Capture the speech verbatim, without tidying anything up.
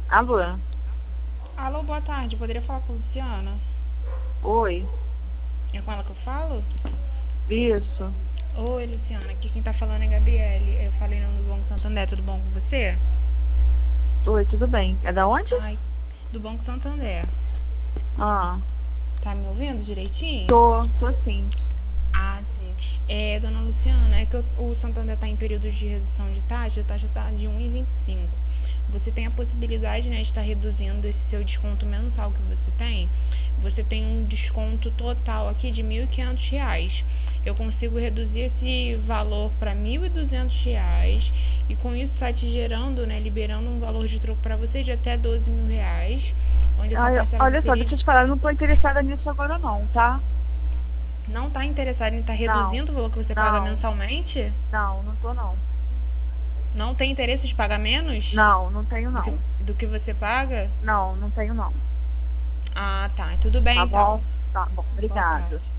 Alô? Alô, boa tarde. Poderia falar com a Luciana? Oi? É com ela que eu falo? Isso? Oi, Luciana. Aqui quem tá falando é Gabriele. Eu falei no do Banco Santander. Tudo bom com você? Oi, tudo bem? É da onde? Ai, do Banco Santander. Ah, Tá me ouvindo direitinho? tô, tô sim. Ah, sim. É, dona Luciana, é que o o Santander tá em período de redução de taxa. A taxa tá de um vírgula vinte e cinco. Você tem a possibilidade, né, de estar reduzindo esse seu desconto mensal que você tem. Você tem um desconto total aqui de mil e quinhentos reais. Eu consigo reduzir esse valor para mil e duzentos reais e com isso está te gerando, né, liberando um valor de troco para você de até doze mil reais, onde essa Ai, parcela olha só, seria... deixa eu te falar, eu não tô interessada nisso agora não, tá? Não está interessado em estar Não, reduzindo o valor que você paga não, mensalmente? não, não tô não. Não tem interesse de pagar menos Não, não tenho do que, não. do que você paga? Não, não tenho não. Ah, tá. Tudo bem Tá então. bom? Tá bom, Boa obrigada. tarde.